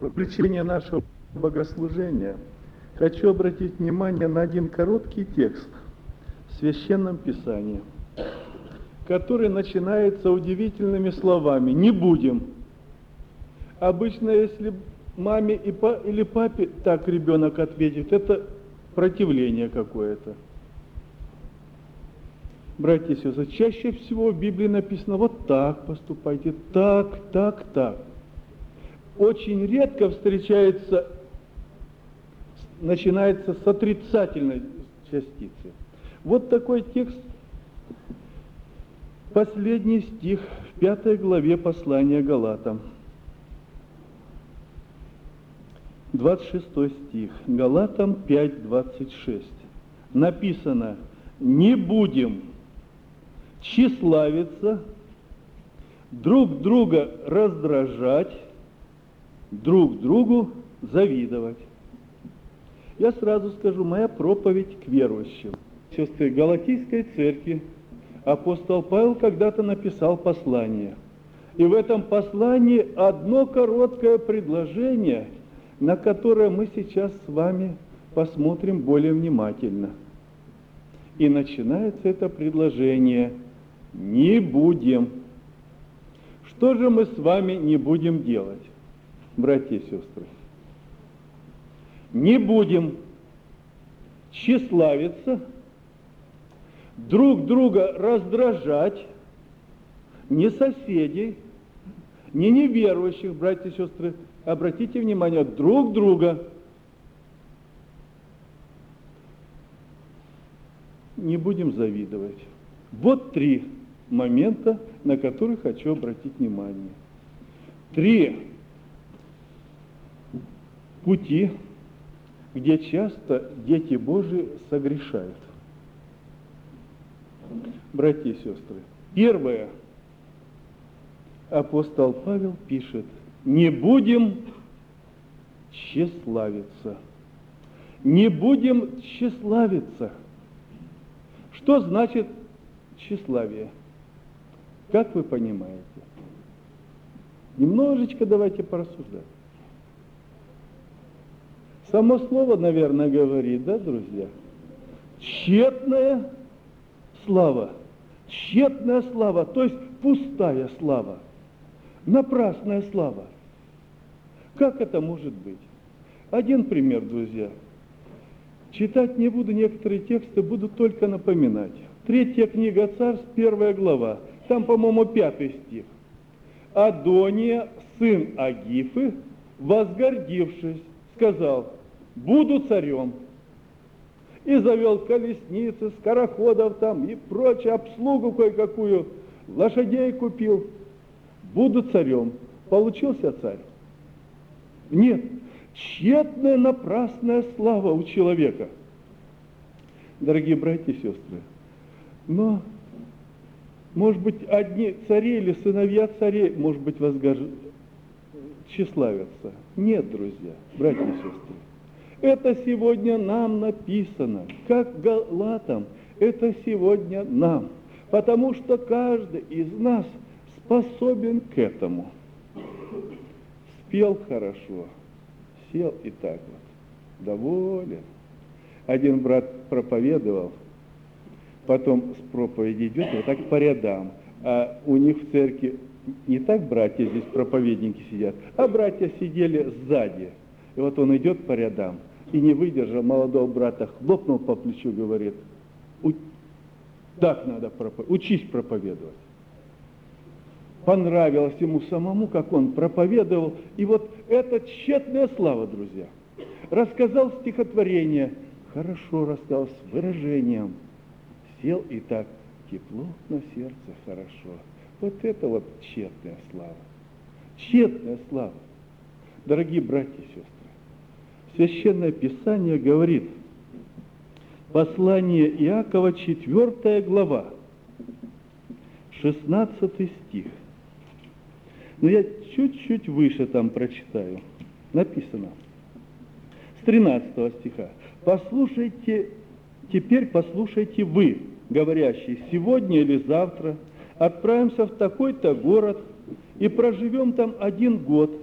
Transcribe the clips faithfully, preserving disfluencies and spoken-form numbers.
В заключение нашего богослужения хочу обратить внимание на один короткий текст в Священном Писании, который начинается удивительными словами «не будем». Обычно, если маме или папе так ребенок ответит, это противление какое-то. Братья и сестры, чаще всего в Библии написано вот так поступайте, так, так, так. Очень редко встречается, начинается с отрицательной частицы. Вот такой текст, последний стих в пятой главе послания Галатам. двадцать шестой стих. Галатам пять, двадцать шесть. Написано: «Не будем тщеславиться, друг друга раздражать, друг другу завидовать». Я сразу скажу, моя проповедь к верующим. Сестры, Галатийской церкви апостол Павел когда-то написал послание. И в этом послании одно короткое предложение, на которое мы сейчас с вами посмотрим более внимательно. И начинается это предложение: «Не будем». Что же мы с вами не будем делать, братья и сестры? Не будем тщеславиться, друг друга раздражать, не соседей, не неверующих, братья и сестры, обратите внимание, друг друга. Не будем завидовать. Вот три момента, на которые хочу обратить внимание. Три пути, где часто дети Божии согрешают. Братья и сестры, первое, апостол Павел пишет: не будем тщеславиться. Не будем тщеславиться. Что значит тщеславие? Как вы понимаете? Немножечко давайте порассуждать. Само слово, наверное, говорит, да, друзья? Тщетная слава. Тщетная слава, то есть пустая слава. Напрасная слава. Как это может быть? Один пример, друзья. Читать не буду, некоторые тексты буду только напоминать. Третья книга Царств, первая глава. Там, по-моему, пятый стих. Адония, сын Агифы, возгордившись, сказал: буду царем. И завел колесницы, скороходов там и прочее, обслугу кое-какую, лошадей купил. Буду царем. Получился царь? Нет. Тщетная, напрасная слава у человека. Дорогие братья и сестры, но, может быть, одни цари или сыновья царей, может быть, возгож... тщеславятся. Нет, друзья, братья и сестры. Это сегодня нам написано, как Галатам, это сегодня нам. Потому что каждый из нас способен к этому. Спел хорошо, сел и так вот, доволен. Один брат проповедовал, потом с проповеди идет, вот так по рядам. А у них в церкви не так братья здесь, проповедники сидят, а братья сидели сзади. И вот он идет по рядам, и не выдержал, молодого брата хлопнул по плечу, говорит: так надо проповедовать, учись проповедовать. Понравилось ему самому, как он проповедовал. И вот это тщетная слава, друзья. Рассказал стихотворение, хорошо рассказал, с выражением. Сел и так, тепло на сердце, хорошо. Вот это вот тщетная слава. Тщетная слава. Дорогие братья и сестры, Священное Писание говорит, послание Иакова, четвёртая глава, шестнадцатый стих. Но я чуть-чуть выше там прочитаю. Написано с тринадцатого стиха. Послушайте, теперь послушайте вы, говорящие, сегодня или завтра отправимся в такой-то город и проживем там один год,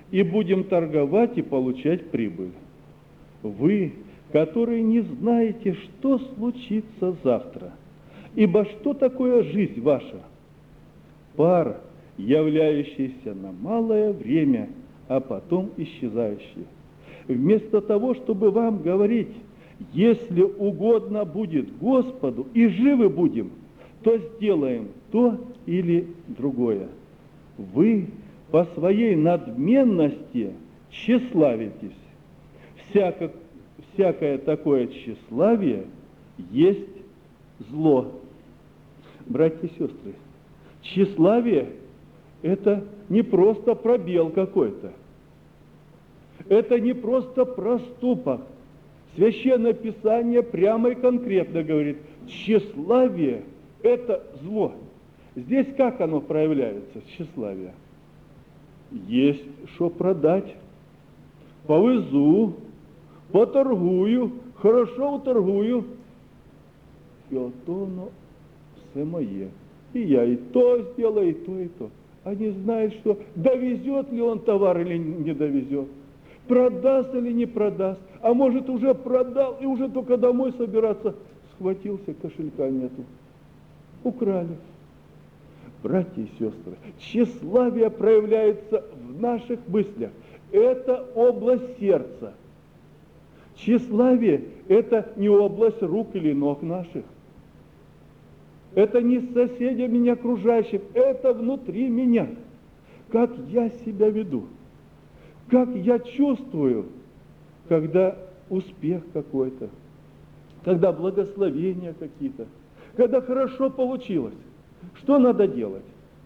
и будем торговать и получать прибыль. Вы, которые не знаете, что случится завтра, ибо что такое жизнь ваша? Пар, являющийся на малое время, а потом исчезающий. Вместо того, чтобы вам говорить, если угодно будет Господу и живы будем, то сделаем то или другое. Вы по своей надменности тщеславитесь. Всяко, всякое такое тщеславие есть зло. Братья и сестры, тщеславие – это не просто пробел какой-то. Это не просто проступок. Священное Писание прямо и конкретно говорит, тщеславие – это зло. Здесь как оно проявляется, тщеславие? Есть что продать. Повезу, поторгую, хорошо уторгую. И вот оно все мое. И я и то сделаю, и то, и то. Они знают, что довезет ли он товар или не довезет. Продаст или не продаст. А может, уже продал, и уже только домой собираться. Схватился, кошелька нету. Украли. Братья и сестры, тщеславие проявляется в наших мыслях. Это область сердца. Тщеславие – это не область рук или ног наших. Это не с соседями, не окружающим. Это внутри меня. Как я себя веду. Как я чувствую, когда успех какой-то, когда благословения какие-то, когда хорошо получилось. Что надо делать?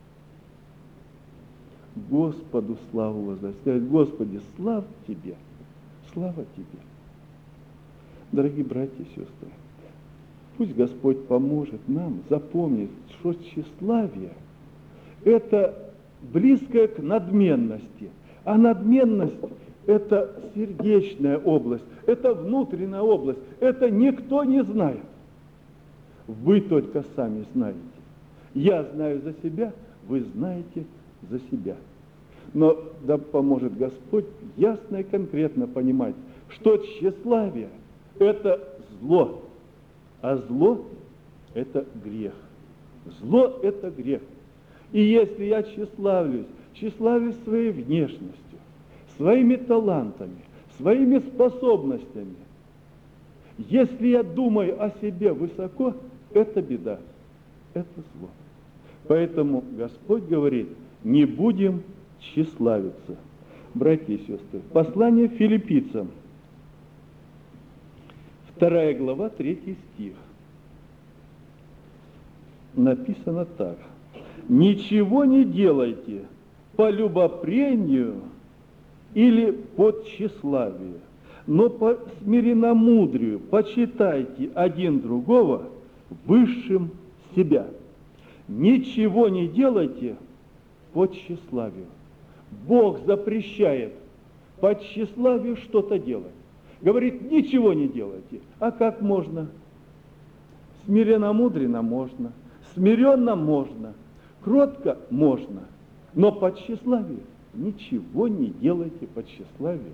Господу славу воздать. Сказать, Господи, слава Тебе, слава Тебе. Дорогие братья и сестры, пусть Господь поможет нам запомнить, что тщеславие – это близкое к надменности. А надменность – это сердечная область, это внутренняя область, это никто не знает. Вы только сами знаете. Я знаю за себя, вы знаете за себя. Но да поможет Господь ясно и конкретно понимать, что тщеславие – это зло, а зло – это грех. Зло – это грех. И если я тщеславлюсь, тщеславлюсь своей внешностью, своими талантами, своими способностями, если я думаю о себе высоко, это беда, это зло. Поэтому Господь говорит, не будем тщеславиться. Братья и сестры, послание филиппийцам, вторая глава, третий стих. Написано так. Ничего не делайте по любопрению или по тщеславию, но по смиренномудрию почитайте один другого высшим себя. Ничего не делайте по тщеславию. Бог запрещает по тщеславию что-то делать. Говорит, ничего не делайте. А как можно? Смиренно-мудренно можно, смиренно можно, кротко можно, но по тщеславию ничего не делайте по тщеславию.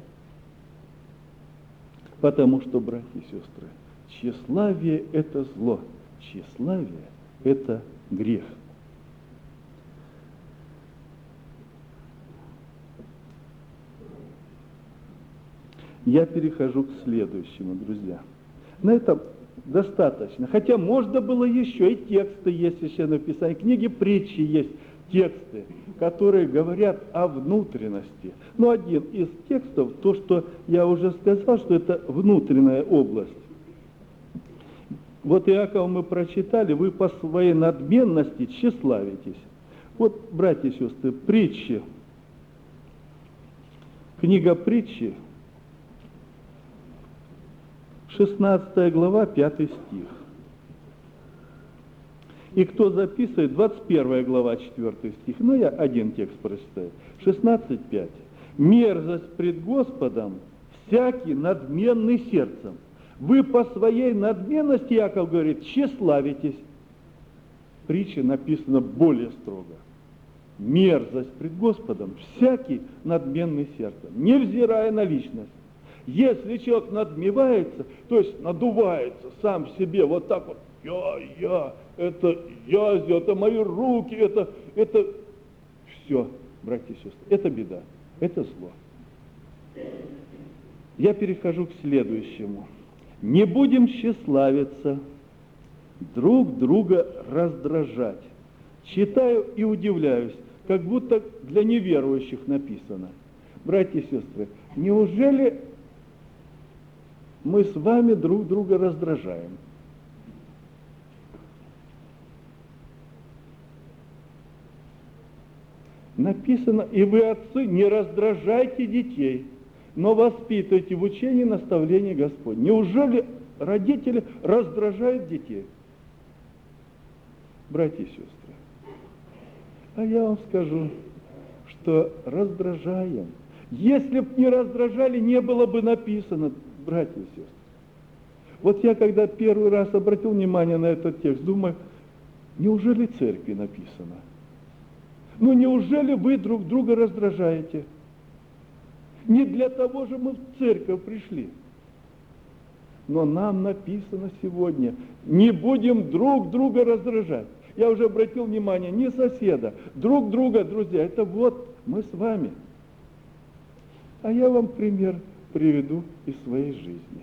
Потому что, братья и сестры, тщеславие – это зло, тщеславие – это грех. Я перехожу к следующему, друзья. На этом достаточно. Хотя можно было еще, и тексты есть еще написаны, книги притчи есть тексты, которые говорят о внутренности. Но один из текстов, то, что я уже сказал, что это внутренняя область. Вот Иакова мы прочитали, вы по своей надменности тщеславитесь. Вот, братья и сестры, притчи. Книга притчи, шестнадцатая глава, пятый стих. И кто записывает, двадцать первая глава, четвёртый стих. Ну, я один текст прочитаю. шестнадцать пять. «Мерзость пред Господом всякий надменный сердцем». Вы по своей надменности, Иаков говорит, тщеславитесь. Притча написана более строго. мерзость пред Господом всякий надменный сердцем, невзирая на личность. Если человек надмевается, то есть надувается сам себе, вот так вот, я, я, это я, это мои руки, это, это все, братья и сестры, это беда, это зло. Я перехожу к следующему. Не будем тщеславиться, друг друга раздражать. Читаю и удивляюсь, как будто для неверующих написано. Братья и сестры, неужели мы с вами друг друга раздражаем? Написано, и вы, отцы, не раздражайте детей, но воспитывайте в учении наставлений Господь. Неужели родители раздражают детей? Братья и сестры, а я вам скажу, что раздражаем. Если бы не раздражали, не было бы написано, братья и сестры. Вот я когда первый раз обратил внимание на этот текст, думаю, неужели в церкви написано? Ну неужели вы друг друга раздражаете? Не для того же мы в церковь пришли. Но нам написано сегодня, не будем друг друга раздражать. Я уже обратил внимание, не соседа, друг друга, друзья, это вот мы с вами. А я вам пример приведу из своей жизни.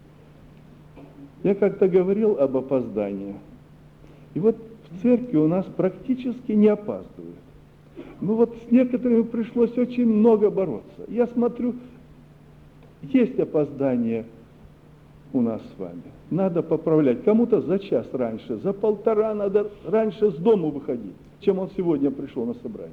Я как-то говорил об опоздании. И вот в церкви у нас практически не опаздывают. Ну вот с некоторыми пришлось очень много бороться. Я смотрю, есть опоздание у нас с вами. Надо поправлять. Кому-то за час раньше, за полтора надо раньше с дому выходить, чем он сегодня пришел на собрание.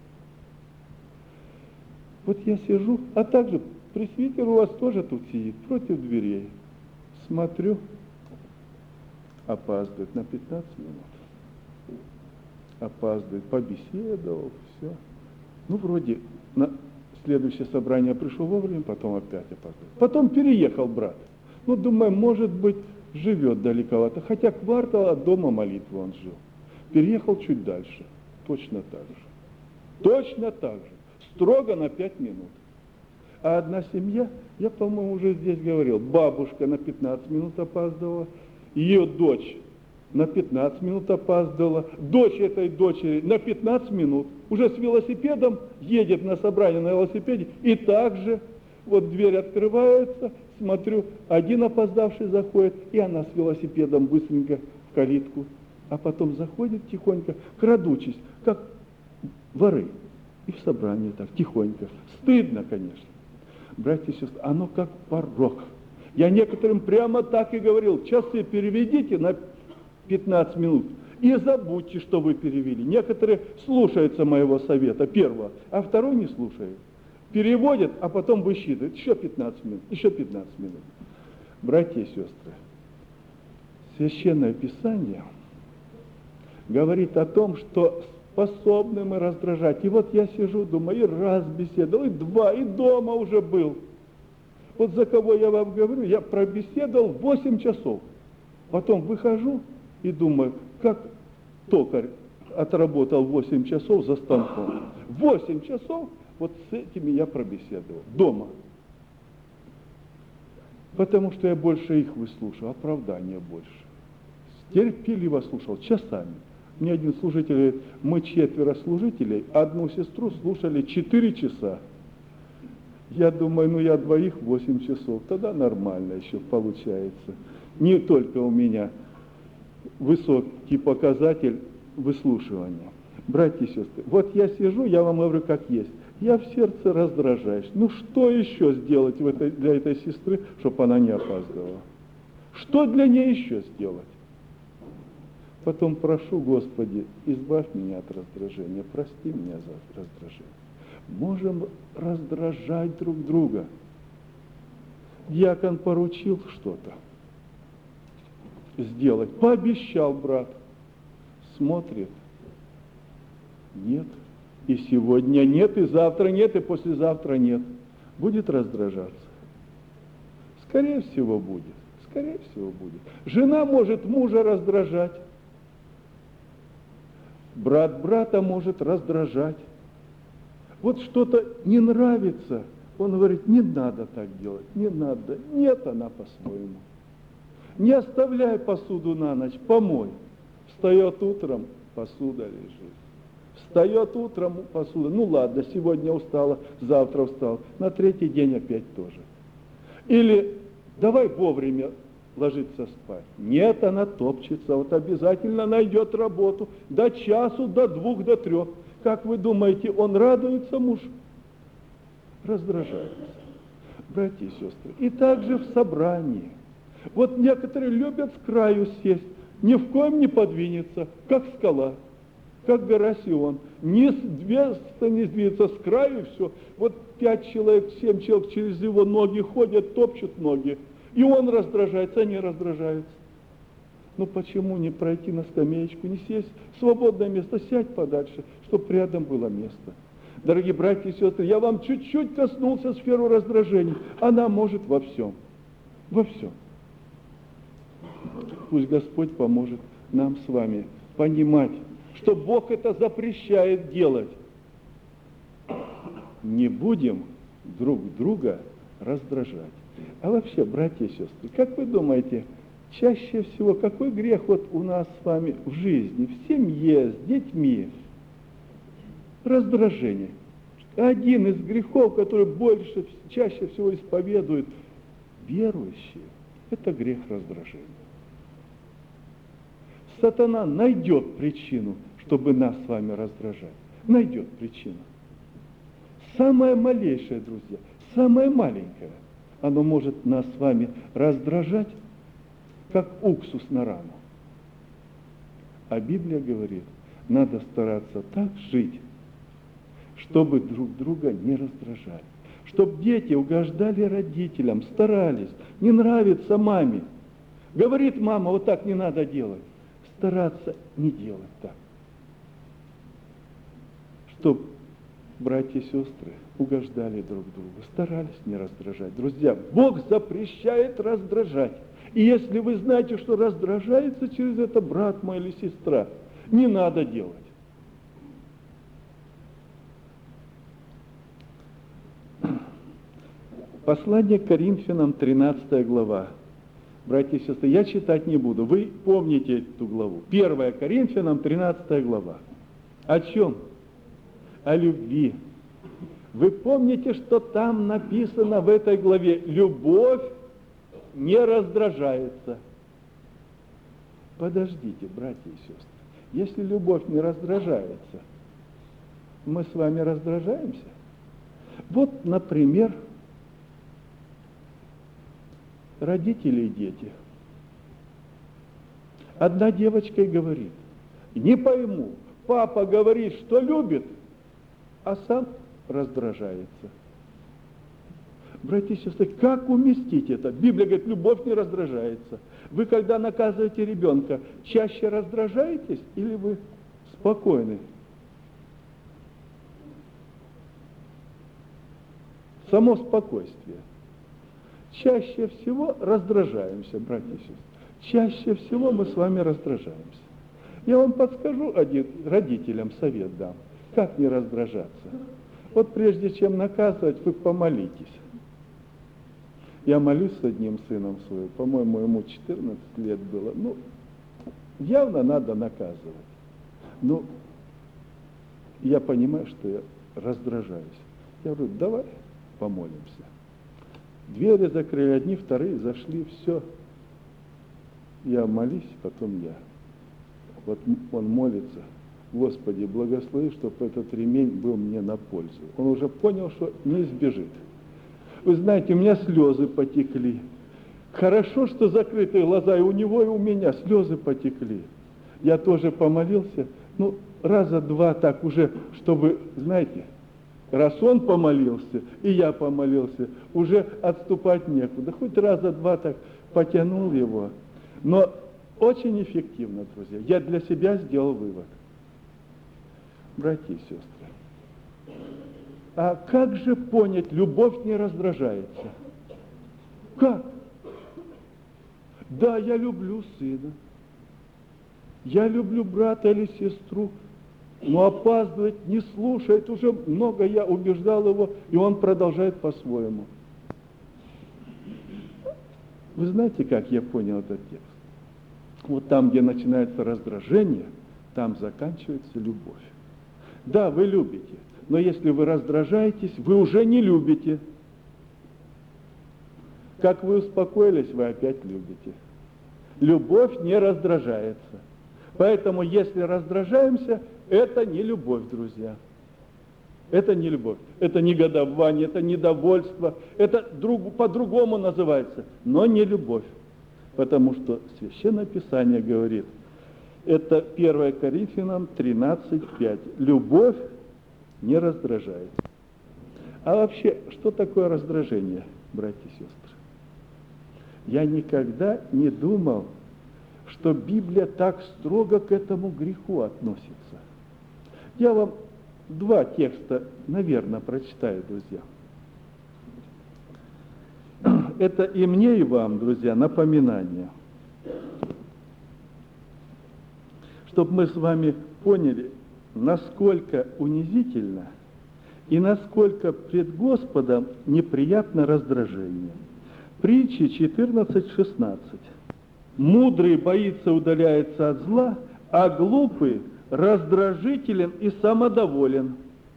Вот я сижу, а также пресвитер у вас тоже тут сидит, против дверей. Смотрю, опаздывает на пятнадцать минут. Опаздывает, побеседовал, все. Ну, вроде на следующее собрание пришел вовремя, потом опять опаздывает. Потом переехал брат. Ну, думаю, может быть, живет далековато. Хотя квартал от дома молитвы он жил. Переехал чуть дальше. Точно так же. Точно так же. Строго на пять минут. А одна семья, я, по-моему, уже здесь говорил, бабушка на пятнадцать минут опаздывала, ее дочь на пятнадцать минут опаздывала, дочь этой дочери на пятнадцать минут, уже с велосипедом едет на собрание на велосипеде, и также вот дверь открывается, смотрю, один опоздавший заходит, и она с велосипедом быстренько в калитку, а потом заходит тихонько, крадучись, как воры, и в собрании так, тихонько. Стыдно, конечно. Братья и сестры, оно как порок. Я некоторым прямо так и говорил, часы переведите на пятнадцать минут, и забудьте, что вы перевели. Некоторые слушаются моего совета, первого, а второй не слушает. Переводят, а потом высчитывают. Еще пятнадцать минут, еще пятнадцать минут. Братья и сестры, Священное Писание говорит о том, что способны мы раздражать. И вот я сижу, думаю, и раз беседовал, и два, и дома уже был. Вот за кого я вам говорю, я пробеседовал восемь часов. Потом выхожу и думаю, как токарь отработал восемь часов за станком. восемь часов вот с этими я пробеседовал дома. Потому что я больше их выслушал, оправдания больше. Терпеливо слушал, часами. Мне один служитель говорит, мы четверо служителей, одну сестру слушали четыре часа. Я думаю, ну я двоих восемь часов, тогда нормально еще получается. Не только у меня высокий показатель выслушивания. Братья и сестры, вот я сижу, я вам говорю, как есть. Я в сердце раздражаюсь. Ну что еще сделать в этой, для этой сестры, чтобы она не опаздывала? Что для нее еще сделать? Потом прошу, Господи, избавь меня от раздражения, прости меня за раздражение. Можем раздражать друг друга. Дьякон поручил что-то сделать, пообещал брат, смотрит, нет, и сегодня нет, и завтра нет, и послезавтра нет. Будет раздражаться? Скорее всего будет, скорее всего будет. Жена может мужа раздражать. Брат брата может раздражать. Вот что-то не нравится, он говорит, не надо так делать, не надо. Нет, она по-своему. Не оставляй посуду на ночь, помой. Встает утром, посуда лежит. Встает утром, посуда. Ну ладно, сегодня устала, завтра устала. На третий день опять тоже. Или давай вовремя ложиться спать. Нет, она топчется. Вот обязательно найдет работу до часу, до двух, до трех. Как вы думаете, он радуется, муж? Раздражается. Братья и сестры. И также в собрании. Вот некоторые любят с краю сесть, ни в коем не подвинется, как скала, как гора Сион. Не сдвинется, не сдвинется с краю, и все. Вот пять человек, семь человек через его ноги ходят, топчут ноги. И он раздражается, они раздражаются. Ну почему не пройти на скамеечку, не сесть? Свободное место, сядь подальше, чтобы рядом было место. Дорогие братья и сестры, я вам чуть-чуть коснулся сферу раздражений. Она может во всем. Во всем. Пусть Господь поможет нам с вами понимать, что Бог это запрещает делать. Не будем друг друга раздражать. А вообще, братья и сестры, как вы думаете, чаще всего какой грех вот у нас с вами в жизни, в семье, с детьми? Раздражение. Один из грехов, который больше, чаще всего исповедуют верующие, это грех раздражения. Сатана найдет причину, чтобы нас с вами раздражать. Найдет причину. Самое малейшее, друзья, самое маленькое, оно может нас с вами раздражать, как уксус на рану. А Библия говорит, надо стараться так жить, чтобы друг друга не раздражали. Чтобы дети угождали родителям, старались, не нравится маме. Говорит мама, вот так не надо делать. Стараться не делать так. Чтобы братья и сестры угождали друг другу, старались не раздражать. Друзья, Бог запрещает раздражать. И если вы знаете, что раздражается через это брат мой или сестра, не надо делать. Послание к Коринфянам, тринадцатая глава. Братья и сестры, я читать не буду. Вы помните эту главу. первая Коринфянам, тринадцатая глава. О чем? О любви. Вы помните, что там написано в этой главе? Любовь не раздражается. Подождите, братья и сестры. Если любовь не раздражается, мы с вами раздражаемся? Вот, например, родители и дети. Одна девочка и говорит, не пойму, папа говорит, что любит, а сам раздражается. Братья и сестры, как уместить это? Библия говорит, любовь не раздражается. Вы, когда наказываете ребенка, чаще раздражаетесь или вы спокойны? Само спокойствие. Чаще всего раздражаемся, братья и сестры. Чаще всего мы с вами раздражаемся. Я вам подскажу один, родителям совет дам, как не раздражаться. Вот прежде чем наказывать, вы помолитесь. Я молюсь с одним сыном своим, по-моему, ему четырнадцать лет было. Ну, явно надо наказывать. Ну, я понимаю, что я раздражаюсь. Я говорю, давай помолимся. Двери закрыли, одни, вторые зашли, все. Я молюсь, потом я. Вот он молится, Господи, благослови, чтобы этот ремень был мне на пользу. Он уже понял, что не избежит. Вы знаете, у меня слезы потекли. Хорошо, что закрытые глаза и у него, и у меня слезы потекли. Я тоже помолился, ну, раза два так уже, чтобы, знаете, раз он помолился, и я помолился, уже отступать некуда. Хоть раза два так потянул его. Но очень эффективно, друзья. Я для себя сделал вывод. Братья и сестры, а как же понять, любовь не раздражается? Как? Да, я люблю сына. Я люблю брата или сестру. но опаздывает, не слушает, уже много я убеждал его, и он продолжает по-своему. Вы знаете, как я понял этот текст? Вот там, где начинается раздражение, там заканчивается любовь. Да, вы любите, но если вы раздражаетесь, вы уже не любите. Как вы успокоились, вы опять любите. Любовь не раздражается. Поэтому, если раздражаемся, это не любовь, друзья. Это не любовь. Это негодование, это недовольство. Это друг, по-другому называется, но не любовь. Потому что Священное Писание говорит, это первое Коринфянам тринадцать пять. Любовь не раздражает. А вообще, что такое раздражение, братья и сестры? Я никогда не думал, что Библия так строго к этому греху относится. Я вам два текста, наверное, прочитаю, друзья. Это и мне, и вам, друзья, напоминание. Чтобы мы с вами поняли, насколько унизительно и насколько пред Господом неприятно раздражение. Притчи четырнадцать шестнадцать. Мудрый боится, удаляется от зла, а глупый раздражителен и самодоволен.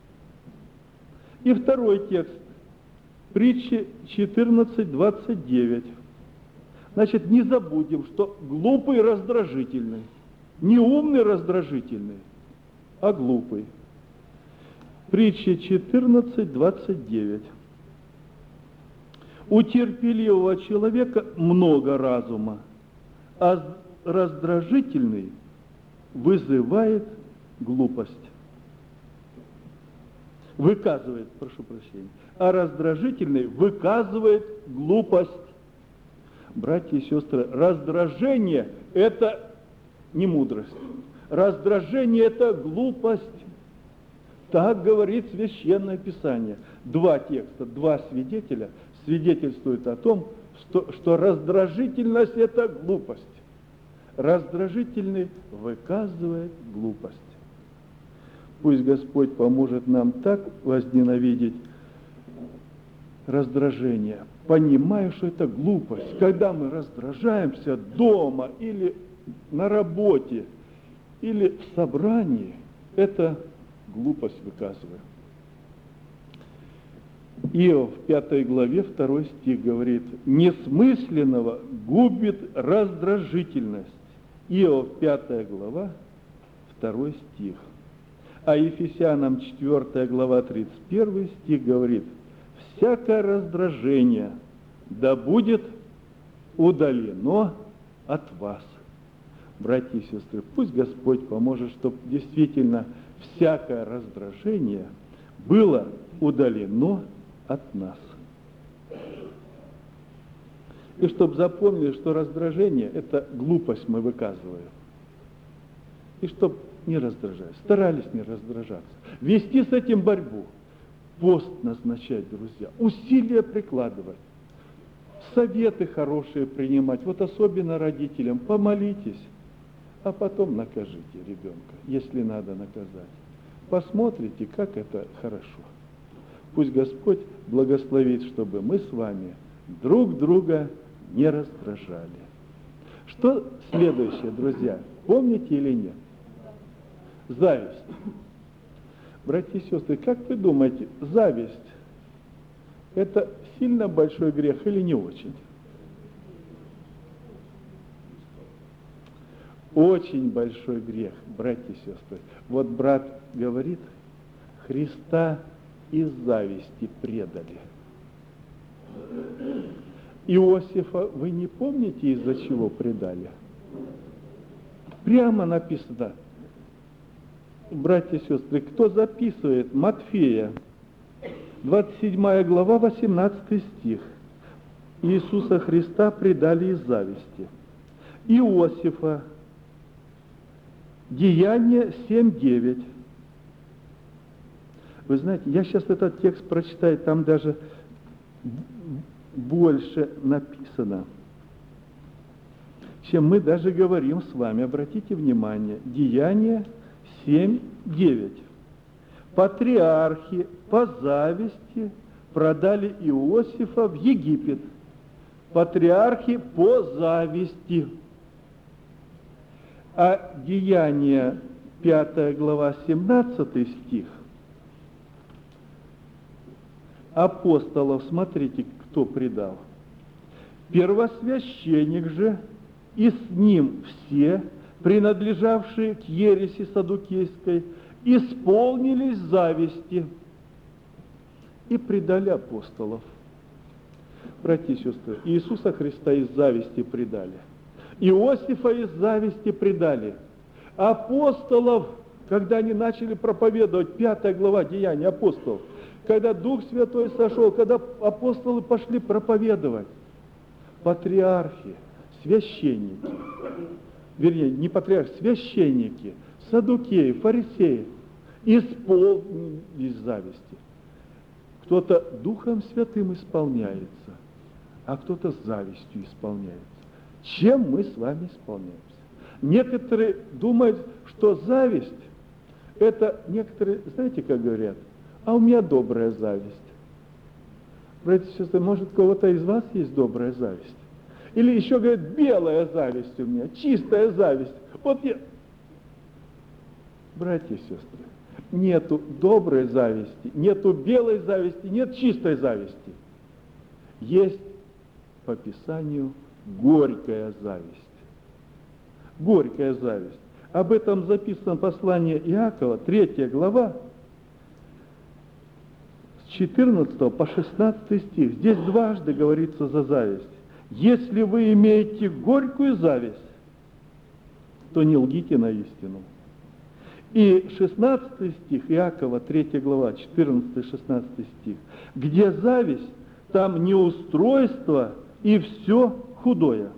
И второй текст. Притчи четырнадцать двадцать девять. Значит, не забудем, что глупый раздражительный. Не умный раздражительный, а глупый. Притчи четырнадцать двадцать девять. У терпеливого человека много разума, а раздражительный вызывает глупость. Выказывает, прошу прощения. А раздражительный выказывает глупость. Братья и сестры, раздражение – это не мудрость. Раздражение – это глупость. Так говорит Священное Писание. Два текста, два свидетеля свидетельствуют о том, что, что раздражительность – это глупость. Раздражительный выказывает глупость. Пусть Господь поможет нам так возненавидеть раздражение, понимая, что это глупость. Когда мы раздражаемся дома или на работе, или в собрании, это глупость выказываем. Иов в пятой главе второй стих говорит: «Несмысленного губит раздражительность». Иов пятая глава, второй стих. А Ефесянам четвёртая глава, тридцать первый стих говорит: «Всякое раздражение да будет удалено от вас». Братья и сестры, пусть Господь поможет, чтобы действительно всякое раздражение было удалено от нас. И чтобы запомнили, что раздражение – это глупость мы выказываем. И чтобы не раздражать, старались не раздражаться. Вести с этим борьбу. Пост назначать, друзья, усилия прикладывать, советы хорошие принимать, вот особенно родителям. Помолитесь, а потом накажите ребенка, если надо наказать. Посмотрите, как это хорошо. Пусть Господь благословит, чтобы мы с вами друг друга не раздражали. Что следующее, друзья? Помните или нет? Зависть. Братья и сестры, как вы думаете, зависть – это сильно большой грех или не очень? Очень большой грех, братья и сестры. Вот брат говорит, Христа из зависти предали. Иосифа вы не помните, из-за чего предали? Прямо написано. Братья и сестры, кто записывает? Матфея, двадцать седьмая глава, восемнадцатый стих. Иисуса Христа предали из зависти. Иосифа, Деяния семь девять. Вы знаете, я сейчас этот текст прочитаю, там даже больше написано, чем мы даже говорим с вами. Обратите внимание, Деяния семь девять. Патриархи по зависти продали Иосифа в Египет. Патриархи по зависти. А Деяния, пятая глава, семнадцатый стих. Апостолов, смотрите, кто предал. Первосвященник же и с ним все, принадлежавшие к ереси саддукейской, исполнились зависти и предали апостолов. Братья и сестры, Иисуса Христа из зависти предали. Иосифа из зависти предали. Апостолов, когда они начали проповедовать, пятая глава Деяний апостолов, когда Дух Святой сошел, когда апостолы пошли проповедовать, патриархи, священники, вернее, не патриархи, священники, саддукеи, фарисеи, исполнились зависти. Кто-то Духом Святым исполняется, а кто-то завистью исполняется. Чем мы с вами исполняемся? Некоторые думают, что зависть, это некоторые, знаете, как говорят, а у меня добрая зависть. Братья и сестры, может, у кого-то из вас есть добрая зависть? Или еще говорят, белая зависть у меня, чистая зависть. Вот я... Братья и сестры, нету доброй зависти, нету белой зависти, нет чистой зависти. Есть по Писанию горькая зависть. Горькая зависть. Об этом записано послание Иакова, третья глава, с четырнадцатого по шестнадцатый стих. Здесь дважды говорится за зависть. Если вы имеете горькую зависть, то не лгите на истину. И шестнадцатый стих Иакова, третья глава, четырнадцатый-шестнадцатый стих. Где зависть, там неустройство и все худое.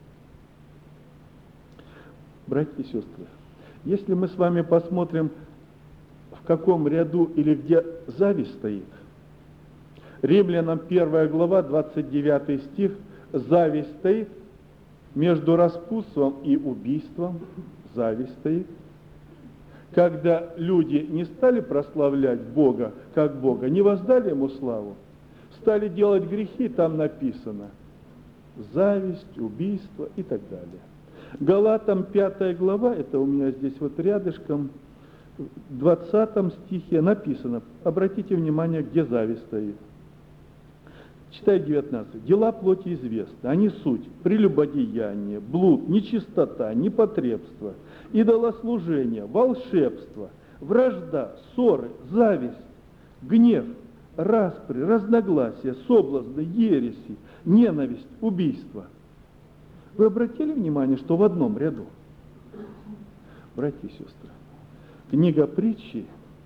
Братья и сестры, если мы с вами посмотрим, в каком ряду или где зависть стоит, Римлянам первая глава, двадцать девятый стих, зависть стоит между распутством и убийством, зависть стоит. Когда люди не стали прославлять Бога как Бога, не воздали Ему славу, стали делать грехи, там написано зависть, убийство и так далее. Галатам пятая глава, это у меня здесь вот рядышком, в двадцатом стихе написано, обратите внимание, где зависть стоит. Читай девятнадцать. Дела плоти известны, они суть прелюбодеяние, блуд, нечистота, непотребство, идолослужение, волшебство, вражда, ссоры, зависть, гнев, распри, разногласия, соблазны, ереси, ненависть, убийство. Вы обратили внимание, что в одном ряду? Братья и сестры, книга притчи,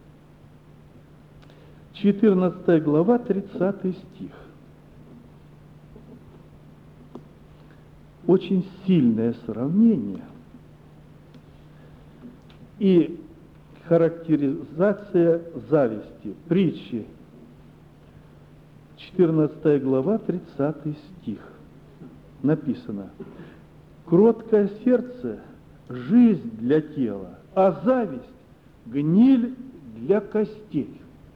четырнадцатая глава, тридцатый стих. Очень сильное сравнение и характеризация зависти. Притчи, четырнадцатая глава, тридцатый стих. Написано: кроткое сердце – жизнь для тела, а зависть – гниль для костей.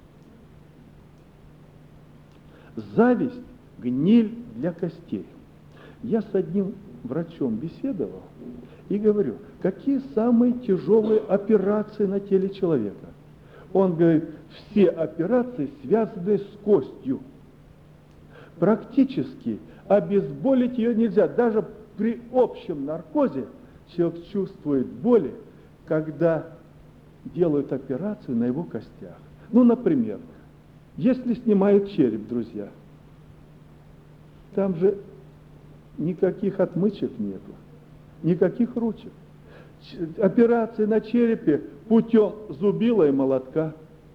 Зависть – гниль для костей. Я с одним врачом беседовал и говорю, какие самые тяжелые операции на теле человека? Он говорит, все операции связаны с костью. Практически обезболить ее нельзя. Даже при общем наркозе человек чувствует боли, когда делают операцию на его костях. Ну, например, если снимают череп, друзья, там же никаких отмычек нету, никаких ручек. Операции на черепе путем зубила и молотка.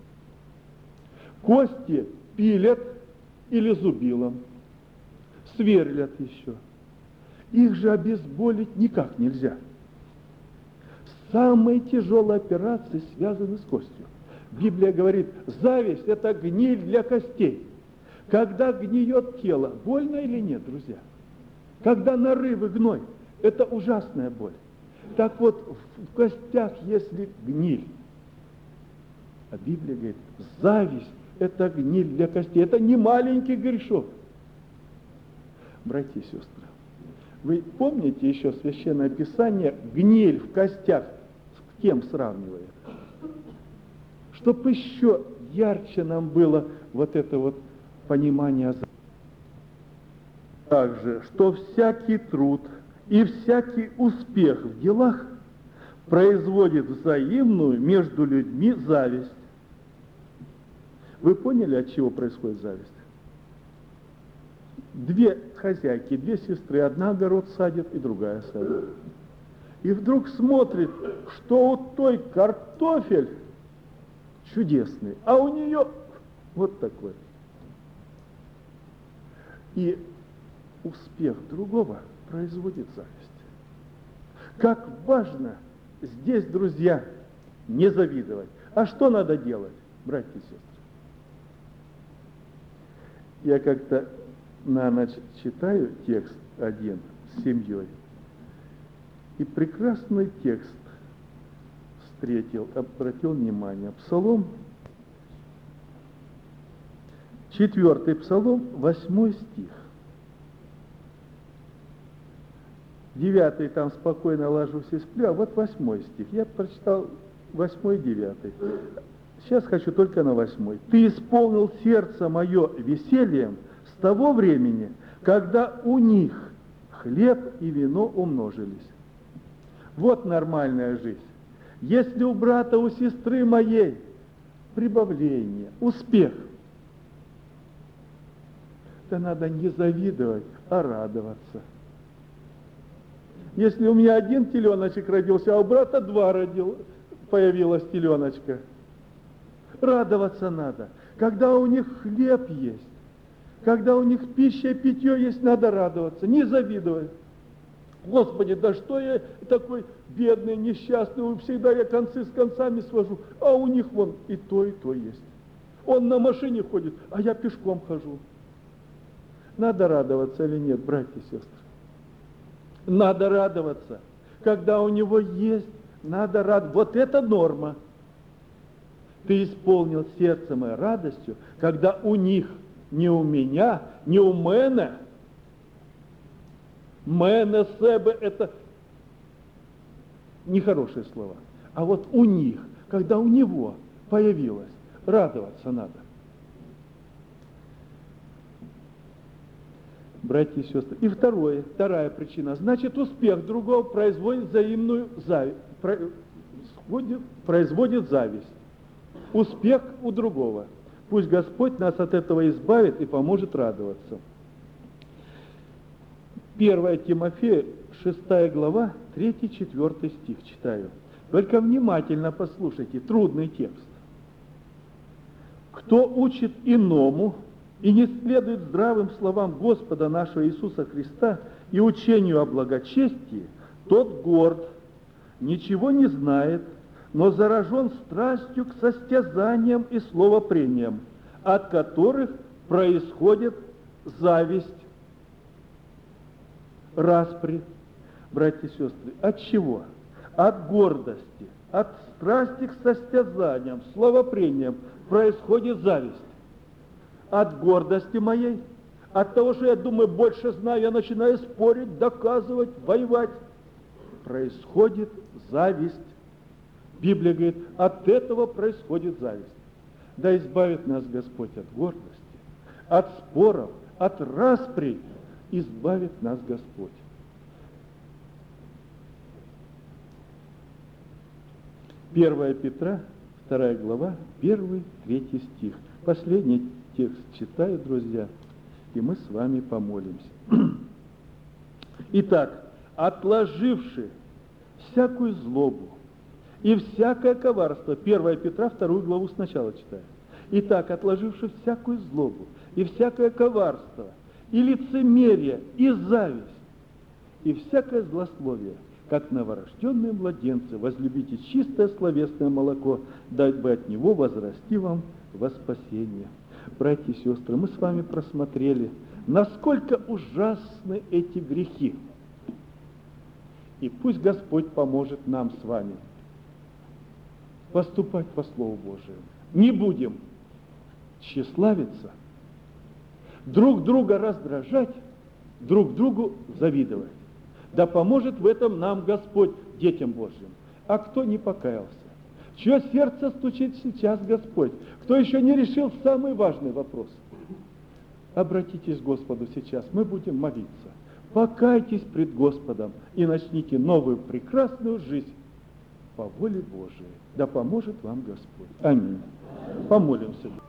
Кости пилят или зубилом, сверлят еще. Их же обезболить никак нельзя. Самые тяжелые операции связаны с костью. Библия говорит, зависть – это гниль для костей. Когда гниет тело, больно или нет, друзья? Когда нарыв и гной, это ужасная боль. Так вот, в костях, если гниль, А Библия говорит, зависть – это гниль для костей, это не маленький грешок. Братья и сестры, вы помните еще Священное Писание, гниль в костях с кем сравнивает? Чтобы еще ярче нам было вот это вот понимание. Также, что всякий труд и всякий успех в делах производит взаимную между людьми зависть. Вы поняли, от чего происходит зависть? Две хозяйки, две сестры, одна огород садит и другая садит. И вдруг смотрит, что у той картофель чудесный, а у нее вот такой. И успех другого производит зависть. Как важно здесь, друзья, не завидовать. А что надо делать, братья и сестры? Я как-то на ночь читаю текст один с семьей, и прекрасный текст встретил, обратил внимание. Псалом, четвертый псалом, восьмой стих. Девятый там спокойно ложусь и сплю, а вот восьмой стих. Я прочитал восьмой и девятый. Сейчас хочу только на восьмой. «Ты исполнил сердце мое весельем с того времени, когда у них хлеб и вино умножились». Вот нормальная жизнь. Если у брата, у сестры моей прибавление, успех, то надо не завидовать, а радоваться. Если у меня один теленочек родился, а у брата два родил, появилась теленочка, радоваться надо. Когда у них хлеб есть, когда у них пища и питье есть, надо радоваться, не завидовать. Господи, да что я такой бедный, несчастный, всегда я концы с концами свожу, а у них вон и то, и то есть. Он на машине ходит, а я пешком хожу. Надо радоваться или нет, братья и сестры? Надо радоваться. Когда у него есть, надо радоваться. Вот это норма. Ты исполнил сердце мое радостью, когда у них, не у меня, не у мене, мене, себе – это нехорошие слова. А вот у них, когда у него появилось, радоваться надо. Братья и сестры. И второе, вторая причина. Значит, успех другого производит взаимную зависть. Производит зависть. Успех у другого. Пусть Господь нас от этого избавит и поможет радоваться. первое Тимофея, шестая глава, третий-четвертый стих читаю. Только внимательно послушайте, трудный текст. «Кто учит иному и не следует здравым словам Господа нашего Иисуса Христа и учению о благочестии, тот горд, ничего не знает, но заражен страстью к состязаниям и словопрениям, от которых происходит зависть, распри». Братья и сестры, от чего? От гордости, от страсти к состязаниям, словопрениям происходит зависть. От гордости моей, от того, что я думаю, больше знаю, я начинаю спорить, доказывать, воевать. Происходит зависть. Библия говорит, от этого происходит зависть. Да избавит нас Господь от гордости, от споров, от распри, избавит нас Господь. первое Петра, вторая глава, первый, третий стих. Последний текст читаю, друзья, и мы с вами помолимся. Итак, отложивши всякую злобу и всякое коварство, первое Петра, вторую главу сначала читаю. Итак, отложивши всякую злобу и всякое коварство, и лицемерие, и зависть, и всякое злословие, как новорожденные младенцы, возлюбите чистое словесное молоко, дать бы от него возрасти вам во спасение. Братья и сестры, мы с вами просмотрели, насколько ужасны эти грехи. И пусть Господь поможет нам с вами поступать по Слову Божию, не будем тщеславиться, друг друга раздражать, друг другу завидовать. Да поможет в этом нам Господь, детям Божьим. А кто не покаялся? В чье сердце стучит сейчас Господь? Кто еще не решил самый важный вопрос? Обратитесь к Господу сейчас, мы будем молиться. Покайтесь пред Господом и начните новую прекрасную жизнь по воле Божией. Да поможет вам Господь. Аминь. Помолимся.